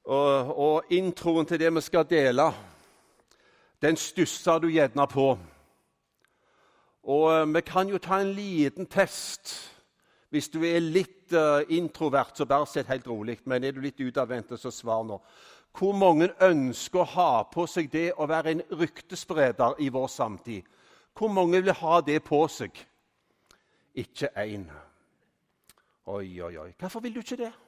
Og introen til det vi skal dele, den stusser du gjerne på. Og vi kan jo ta en liten test. Hvis du er litt introvert, så bare sett helt rolig. Men er du litt utadvendt, så svar nå. Hvor mange ønsker å ha på seg det å være en ryktespreder i vår samtid? Hvor mange vil ha det på seg? Ikke én. Oi, oi, oi. Hvorfor vil du ikke det?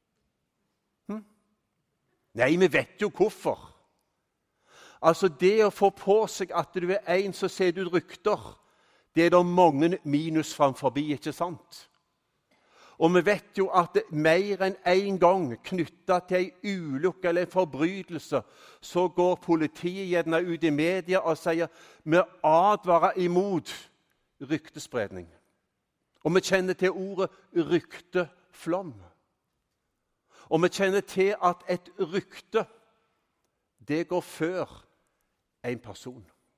Nei, vi vet jo hvorfor. Altså, det å få på seg at du er en som ser ut rykter, det er det mange minus framforbi, ikke sant? Og vi vet jo at mer enn en gang knyttet til en ulykke eller en forbrytelse, så går politiet gjerne ut i media og sier vi advarer imot ryktespredning. Og vi kjenner til ordet rykteflom. Og vi kjenner til at et rykte, det går før en person.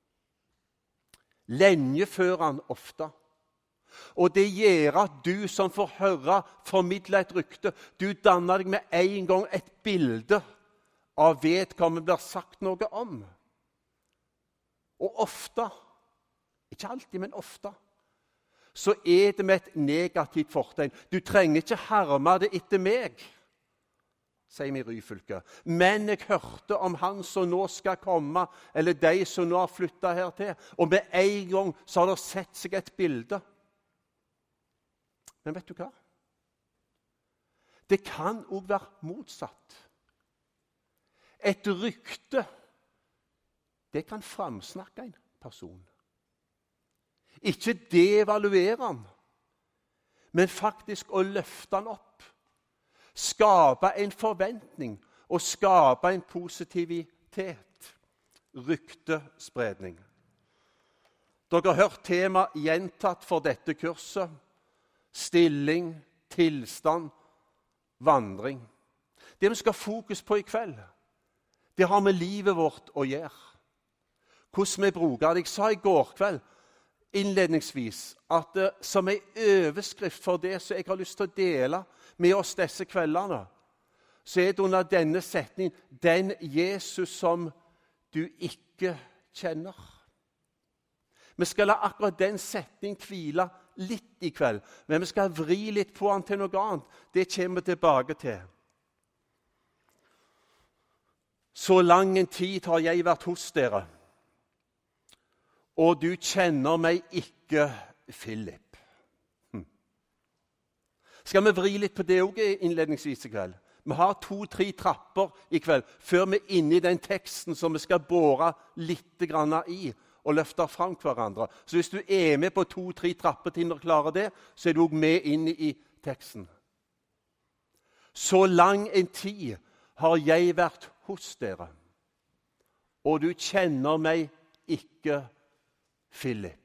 Lenge før han ofte. Og det gjør at du som får høre formidle et rykte, du danner deg med en gang et bilde av vedkommende blir sagt noe om. Og ofte, ikke alltid, men ofte, så er det med et negativt fortegn. Du trenger ikke herme det etter meg, sier vi i Ryfylke. Men jeg hørte om han som nå skal komme, eller de som nå har flyttet her til. Og med en gang så har det sett seg et bilde. Men vet du hva? Det kan også være motsatt. Et rykte, det kan framsnakke en person. Ikke devaluere han, men faktisk å løfte han opp. Skape en forventning og skape en positivitet. Ryktespredning. Dere har hørt tema gjentatt for dette kurset. Stilling, tilstand, vandring. Det vi skal ha fokus på i kveld, det har med livet vårt å gjøre. Hvordan vi bruker det. Jeg sa i går kveld innledningsvis at som en overskrift for det som jeg har lyst til å dele med oss disse kveldene, så er det under denne setningen den Jesus som du ikke kjenner. Vi skal la akkurat den setningen hvile litt i kveld, men vi skal vri litt på den til noe annet. Det kommer vi tilbake til. Så lang en tid har jeg vært hos dere, og du kjenner meg ikke, Philip. Skal vi vri litt på det også innledningsvis i kveld? Vi har 2-3 trapper i kveld, før vi er inne i den teksten som vi skal båre litt grann i, og løfte fram hverandre. Så hvis du er med på 2-3 trapper til å klare det, så er du også med inn i teksten. Så lang en tid har jeg vært hos dere, og du kjenner meg ikke, Philip.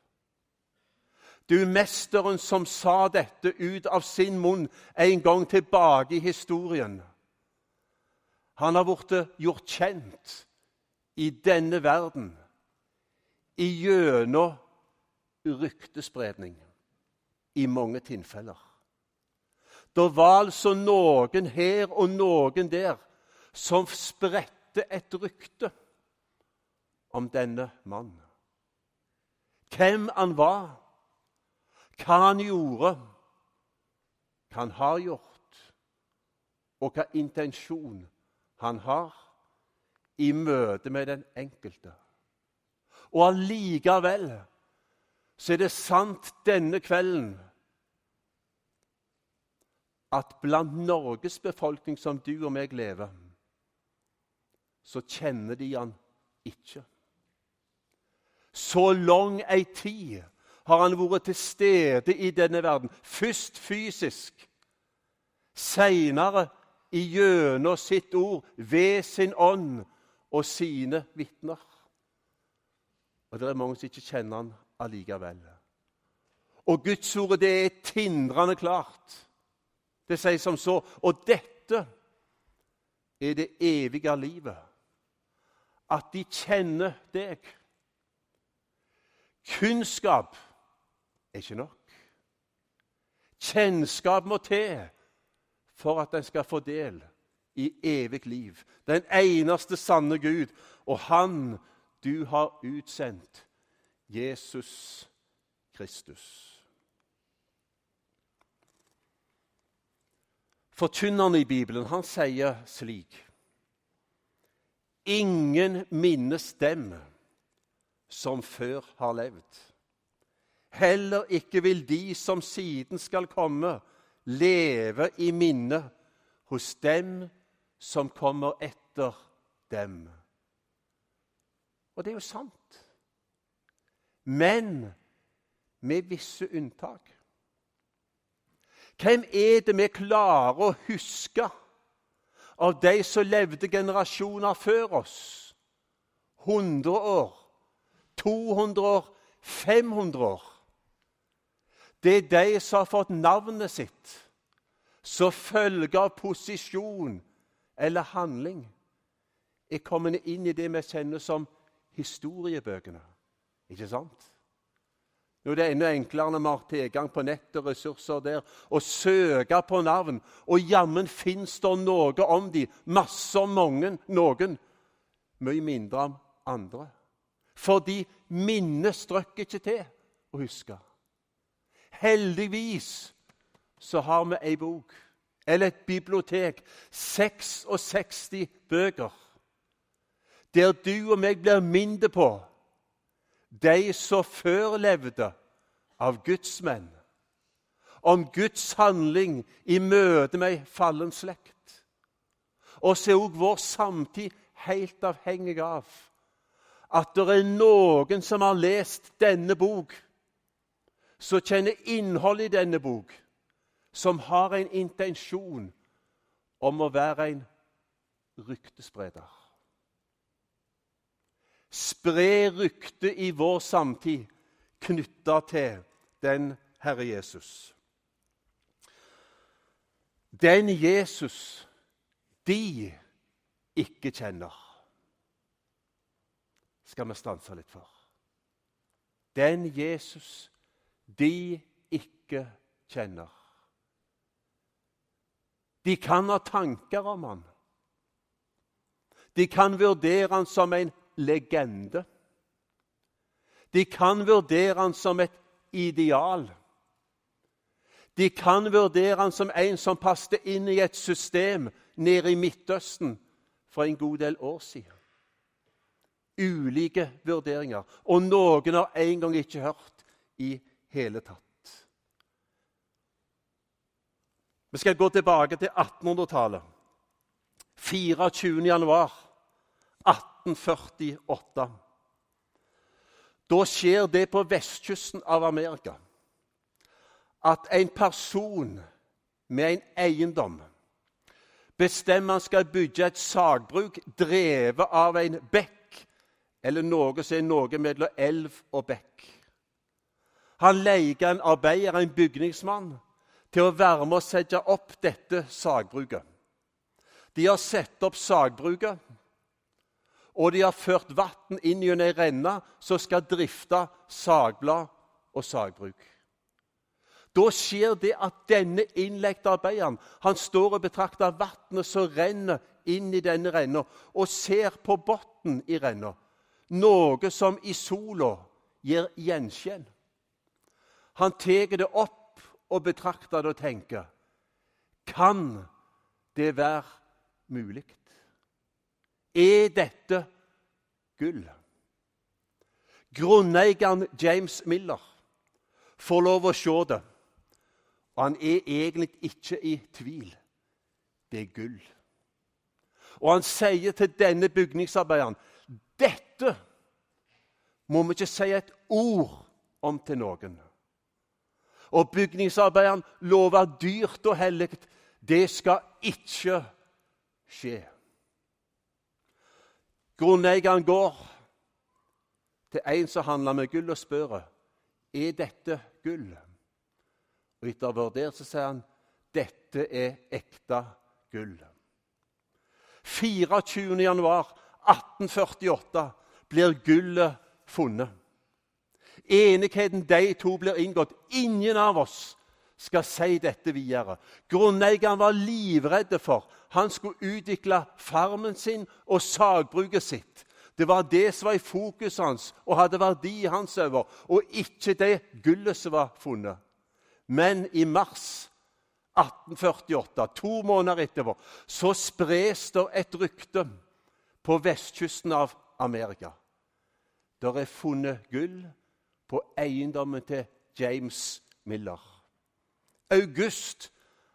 Du mesteren som sa dette ut av sin munn en gang tilbake i historien. Han har blitt gjort kjent i denne verden gjennom ryktespredning i mange tilfeller. Det var altså noen her og noen der som spredte et rykte om denne mannen. Hvem han var, hva han gjorde, hva han har gjort, og hva intensjon han har i møte med den enkelte. Og allikevel så er det sant denne kvelden at blant Norges befolkning som du og meg lever, så kjenner de han ikke. Så lang ei tid har han vært til stede i denne verden. Først fysisk, senere gjennom sitt ord, ved sin ånd og sine vitner. Og det er mange som ikke kjenner han allikevel. Og Guds ord, det er tindrende klart. Det sier som så, og dette er det evige livet. At de kjenner deg. Kunnskap er ikke nok. Kjennskap må til for at en skal få del i evig liv. Den eneste sanne Gud, og han du har utsendt, Jesus Kristus. Forkynneren i Bibelen, han sier slik: ingen minnes dem som før har levd. Heller ikke vil de som siden skal komme, leve i minne hos dem som kommer etter dem. Og det er jo sant. Men med visse unntak. Hvem er det vi klarer å huske av de som levde generasjoner før oss? 100 år, 200 år, 500 år. Det er de som har fått navnet sitt, så følge av posisjon eller handling er kommet inn i det vi kjenner som historiebøkene. Ikke sant? Nå er det enda enklere når vi har tilgang på nett og ressurser der, å søke på navn, og jammen finnes det noe om de, masse om mange, noen, mye mindre om andre. Fordi minnet strøkker ikke til å huske. Heldigvis så har vi en bok, eller et bibliotek, 66 bøker, der du og meg blir minnet på de som før levde av Guds menn, om Guds handling i møte med en fallen slekt. Og så er også vår samtid helt avhengig av at det er noen som har lest denne bok, som kjenner innholdet i denne bok, som har en intensjon om å være en ryktespreder. Spre rykte i vår samtid knyttet til den Herre Jesus. Den Jesus de ikke kjenner, skal vi stanse litt for. Den Jesus de ikke kjenner. De kan ha tanker om han. De kan vurdere han som en legende. De kan vurdere han som et ideal. De kan vurdere han som en som passet inn i et system nede i Midtøsten for en god del år siden. Ulike vurderinger, og noen har en gang ikke hørt i hele tatt. Vi skal gå tilbake til 1800-tallet. 24. januar 1848. Da skjer det på vestkysten av Amerika at en person med en eiendom bestemmer han skal bygge et sagbruk drevet av en bekk, eller noe som er noe mellom elv og bekk. Han leier en arbeider, en bygningsmann, til å være med å sette opp dette sagbruket. De har sett opp sagbruket, og de har ført vann inn i en renne som skal drifte sagblad og sagbruk. Da skjer det at denne innlegte arbeideren, han står og betrakter vannet som renner inn i denne renna, og ser på botten i renna, noe som i sola gir gjenskjen. Han teker det opp og betrakter det og tenker, kan det være mulig? Er dette gull? Grunneieren James Miller får lov å se det, og han er egentlig ikke i tvil. Det er gull. Og han sier til denne bygningsarbeideren, dette må vi ikke si et ord om til noen. Og bygningsarbeideren lover dyrt og helligt, det skal ikke skje. Grunneieren går til en som handler med gull og spør, er dette gull? Og etter å ha vurdert så sier han, dette er ekte gull. 24. januar 1848 blir gullet funnet. Enigheten de to blir inngått. Ingen av oss skal si dette videre. Grunneieren var livredde for. Han skulle utvikle farmen sin og sagbruket sitt. Det var det som var i fokus hans og hadde verdi hans over, og ikke det gullet som var funnet. Men i mars 1848, 2 måneder etterpå, så spres det et rykte på vestkysten av Amerika. Der er funnet gull på eiendommen til James Miller. August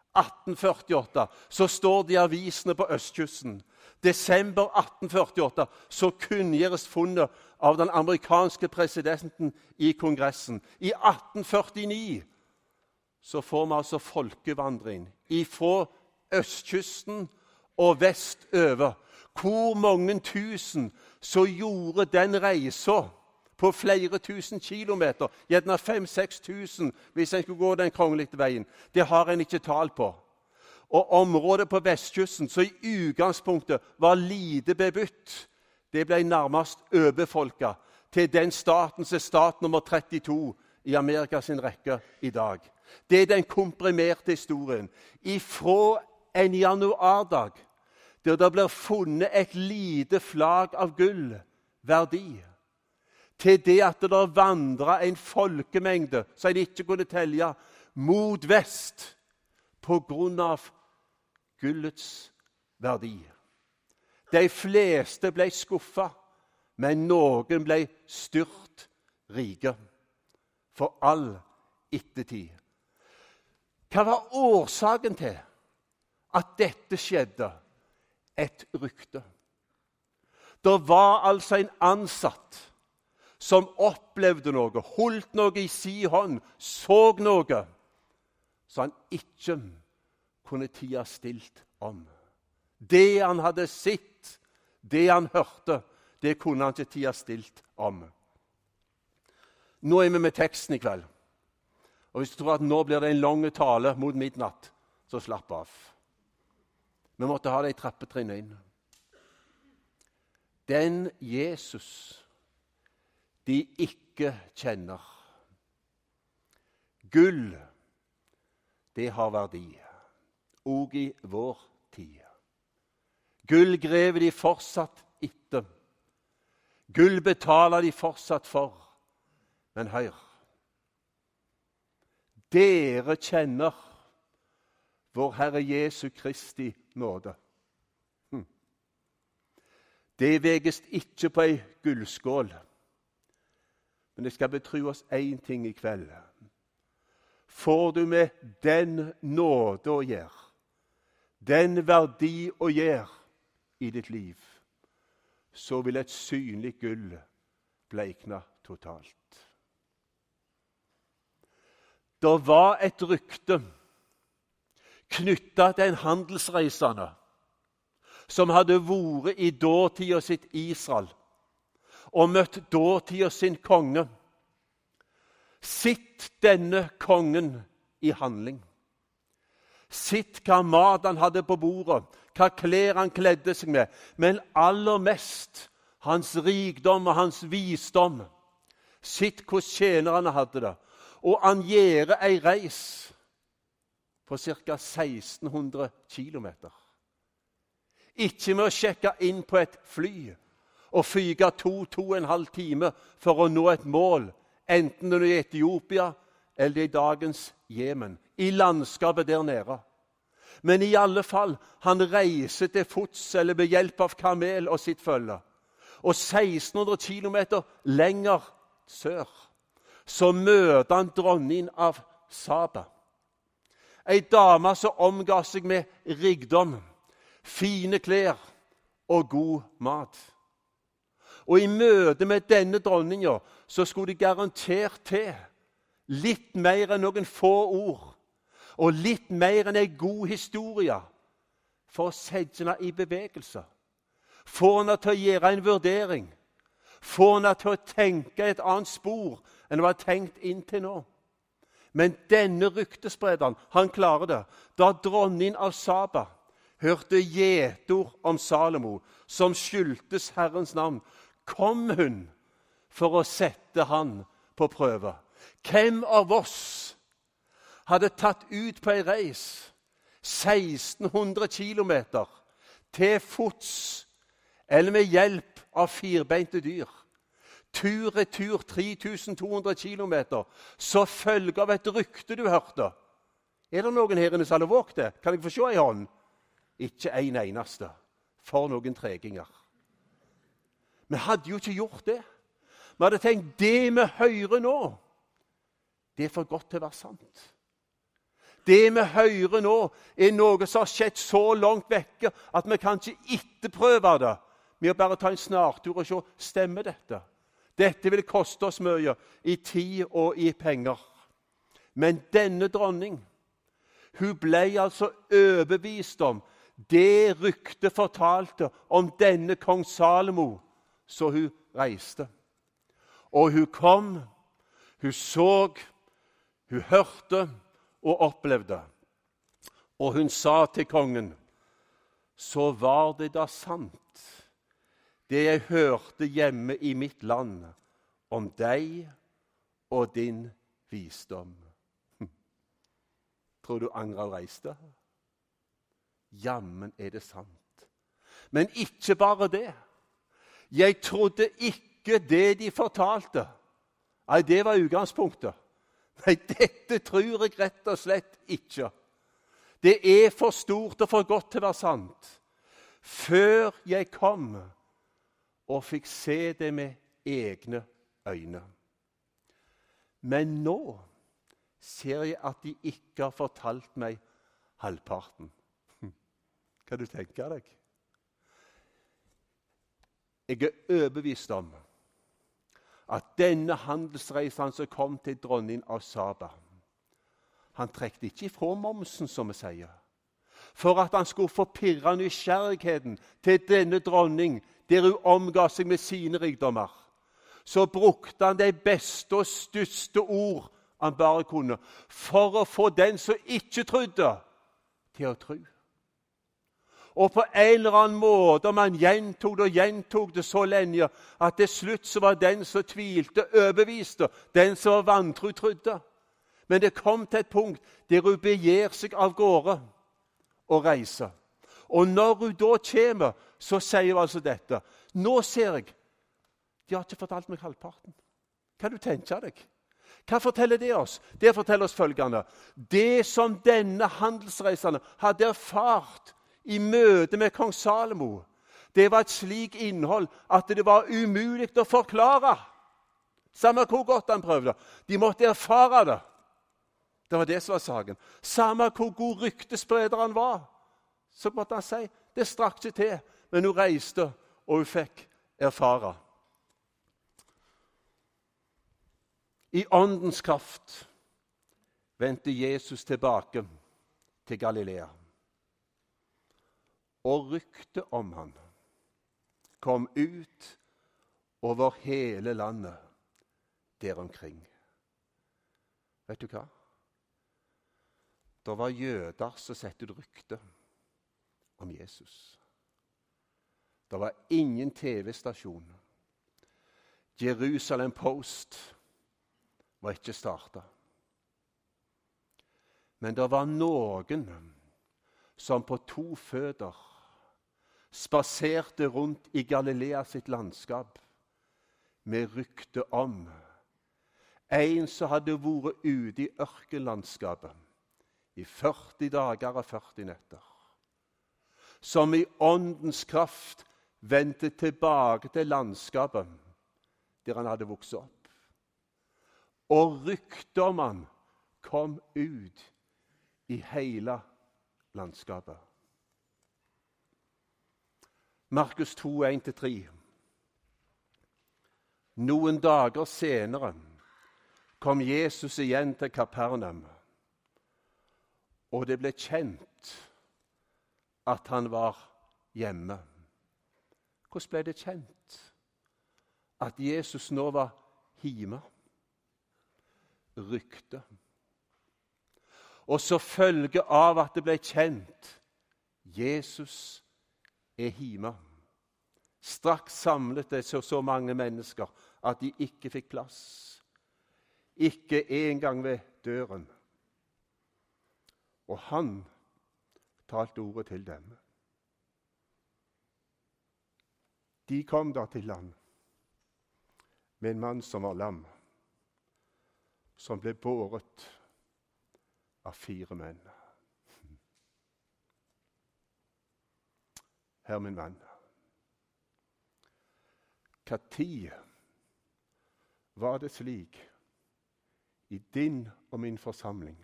1848 så står det i avisene på østkysten. Desember 1848 så kunngjøres funnet av den amerikanske presidenten i kongressen. I 1849 så får vi altså folkevandring ifra østkysten og vestover. Hvor mange tusen så gjorde den reisen på flere tusen kilometer, gjerne 5-6 tusen hvis en skulle gå den kongelige veien. Det har en ikke tall på. Og området på vestkysten, som i utgangspunktet var lite bebytt, det ble nærmest overbefolket til den staten som er stat nummer 32 i Amerikas rekke i dag. Det er den komprimerte historien. Ifra en januardag, der det blir funnet et lite flagg av gull, verdi, til det at det vandret en folkemengde som de ikke kunne telle, mot vest på grunn av gullets verdi. De fleste ble skuffet, men noen ble styrt rike for all ettertid. Hva var årsaken til at dette skjedde? Et rykte. Det var altså en ansatt som opplevde noe, holdt noe i sin hånd, så noe, så han ikke kunne tie stilt om. Det han hadde sett, det han hørte, det kunne han ikke tie stilt om. Nå er vi med teksten i kveld. Og hvis du tror at nå blir det en lang tale mot midnatt, så slapp av. Vi måtte ha det i trappetrinnet inn. Den Jesus de ikke kjenner. Gull, det har verdi, og i vår tid. Gull grever de fortsatt etter. Gull betaler de fortsatt for. Men hør, dere kjenner vår Herre Jesu Kristi nåde. Det veges ikke på ei gullskål. Men det skal betro oss én ting i kveld. Får du med den nåde å gjøre, den verdi å gjøre i ditt liv, så vil et synlig gull bleikne totalt. Det var et rykte knyttet til en handelsreisende som hadde vært i dåtida sitt Israel og møtt dåtida sin konge. Sitt denne kongen i handling. Sitt hva mat han hadde på bordet, hva klær han kledde seg med, men aller mest hans rikdom og hans visdom. Sitt hvordan tjenerne hadde det. Og han gjør ei reis på ca. 1600 kilometer. Ikke med å sjekke inn på et fly og fyke 2-2,5 timer for å nå et mål, enten det er i Etiopia eller i dagens Jemen, i landskapet der nede. Men i alle fall, han reiser til fots eller ved hjelp av kamel og sitt følge. Og 1600 kilometer lenger sør, så møter han dronningen av Saba. Ei dame som omga seg med rikdom, fine klær og god mat. Og i møte med denne dronningen så skulle de garantert til litt mer enn noen få ord, og litt mer enn en god historie for å sette henne i bevegelse. Få henne til å gjøre en vurdering. Få henne til å tenke et annet spor enn hun har tenkt inntil nå. Men denne ryktesprederen, han klarer det. Da dronningen av Saba hørte gjetord om Salomo, som skyldtes Herrens navn, kom hun for å sette han på prøve. Hvem av oss hadde tatt ut på en reis 1600 kilometer til fots eller med hjelp av firbeinte dyr. Tur-retur 3200 kilometer, så følge av et rykte du hørte. Er det noen her inne som hadde våget det? Kan jeg få se i hånden? Ikke en eneste. For noen treginger. Vi hadde jo ikke gjort det. Vi hadde tenkt, det vi hører nå, det er for godt til å være sant. Det vi hører nå er noe som har skjedd så langt vekke at vi kan ikke etterprøve det med å bare ta en snartur og se, stemmer dette? Dette vil koste oss mye i tid og i penger. Men denne dronning, hun ble altså overbevist om det ryktet fortalte om denne kong Salomo, så hun reiste. Og hun kom, hun så, hun hørte og opplevde. Og hun sa til kongen, så var det da sant, det jeg hørte hjemme i mitt land, om deg og din visdom. Tror du Angral reiste? Jammen er det sant. Men ikke bare det. Jeg trodde ikke det de fortalte. Nei, det var utgangspunktet. Nei, dette tror jeg rett og slett ikke. Det er for stort og for godt til å være sant. Før jeg kom og fikk se det med egne øyne. Men nå ser jeg at de ikke har fortalt meg halvparten. Hva du tenker deg? Jeg er overbevist om at denne handelsreisen som kom til dronning av Saba, han trekte ikke ifra momsen, som vi sier. For at han skulle få pirre nysgjerrigheten til denne dronning, der hun omga seg med sine rikdommer, så brukte han de beste og største ord han bare kunne, for å få den som ikke trodde, til å tro. Og på en eller annen måte, man gjentok det så lenge, at til slutt så var den som tvilte, overbeviste, den som var vantro, trodde. Men det kom til et punkt der hun beger seg av gårde og reiser. Og når hun da kommer, så sier hun altså dette. Nå ser jeg, de har ikke fortalt meg halvparten. Hva du tenker deg? Hva forteller det oss? Det forteller oss følgende. Det som denne handelsreisende hadde erfart i møte med kong Salomo, det var et slik innhold at det var umulig å forklare. Samme hvor godt han prøvde. De måtte erfare det. Det var det som var saken. Samme hvor god ryktespreder han var, så måtte han si, det strakk ikke til, men hun reiste, og hun fikk erfare. I åndens kraft vendte Jesus tilbake til Galilea. Og ryktet om han kom ut over hele landet der omkring. Vet du hva? Det var jøder som satte ut rykte om Jesus. Det var ingen TV-stasjon. Jerusalem Post var ikke startet. Men det var noen som på 2 føtter spaserte rundt i Galilea sitt landskap med rykte om en som hadde vært ute i ørkenlandskapet i 40 dager og 40 netter, som i åndens kraft vendte tilbake til landskapet der han hadde vokst opp. Og ryktet om han kom ut i hele landskapet. Markus 2, 1-3. Noen dager senere kom Jesus igjen til Kapernaum, og det ble kjent at han var hjemme. Hvordan ble det kjent at Jesus nå var hjemme? Rykte. Og så følge av at det ble kjent, Jesus er hjemme. Straks samlet det så mange mennesker at de ikke fikk plass. Ikke engang ved døren. Og han talte ordet til dem. De kom da til land med en mann som var lam, som ble båret av 4 menn. Herre min venn, hva tid var det slik i din og min forsamling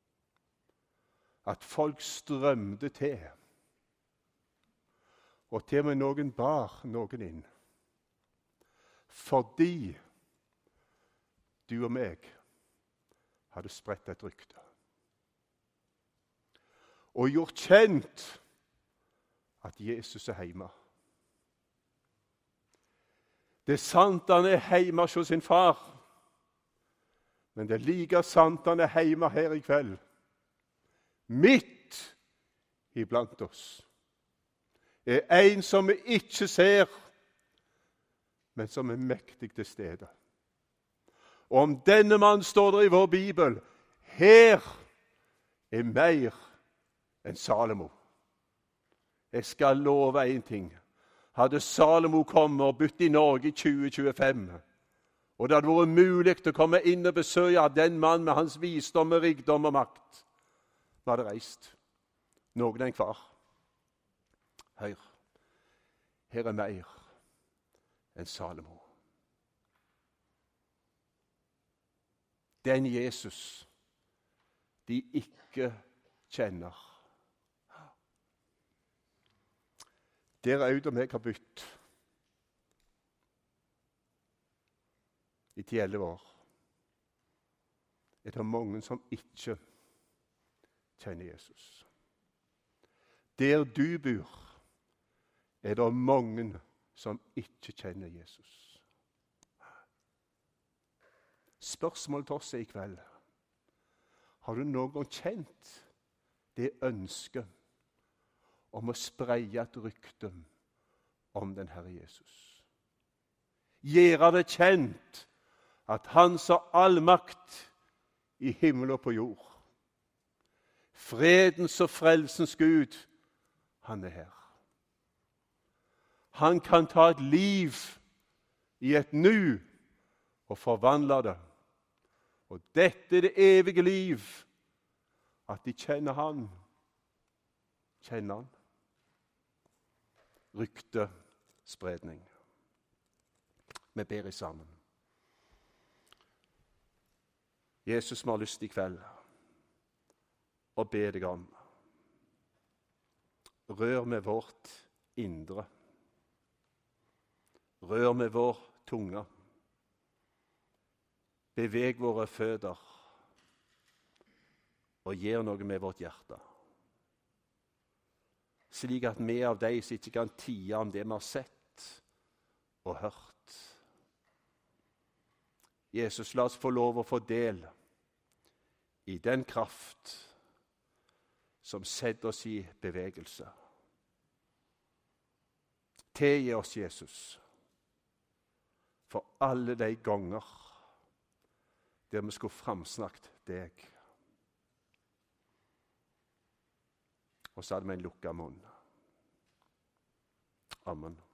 at folk strømte til, og til og med noen bar noen inn, fordi du og meg hadde spredt et rykte og gjort kjent at Jesus er hjemme. Det er sant han er hjemme hos sin far, men det er like sant han er hjemme her i kveld, midt iblant oss. Er en som vi ikke ser, men som er mektig til stede. Og om denne mann står det i vår Bibel, her er mer enn Salomo. Jeg skal love en ting. Hadde Salomo kommet og bodd i Norge i 2025, og det hadde vært mulig å komme inn og besøke den mann med hans visdom og rikdom og makt, vi hadde reist. Noen enn hver. Hør, her er mer enn Salomo. Den Jesus de ikke kjenner. Der Aud og meg har bytt i 10-11 år, er det mange som ikke kjenner Jesus. Der du bor, er det mange som ikke kjenner Jesus. Spørsmålet til oss i kveld: har du noen gang kjent det ønsket om å spreie et rykte om den Herre Jesus? Gjøre det kjent at han som har all makt i himmel og på jord, fredens og frelsens Gud, han er her. Han kan ta et liv i et nu og forvandle det. Og dette er det evige liv, at de kjenner han. Kjenner han. Ryktespredning. Vi ber i sammen. Jesus, vi har lyst i kveld å be deg om. Rør med vårt indre. Rør med vår tunge. Beveg våre føtter og gjør noe med vårt hjerte. Slik at vi av deg som ikke kan tie om det vi har sett og hørt. Jesus, la oss få lov å få del i den kraft som setter oss i bevegelse. Tilgi oss, Jesus, for alle de ganger der vi skulle framsnakket deg. Og så hadde vi en lukket munn. Amen.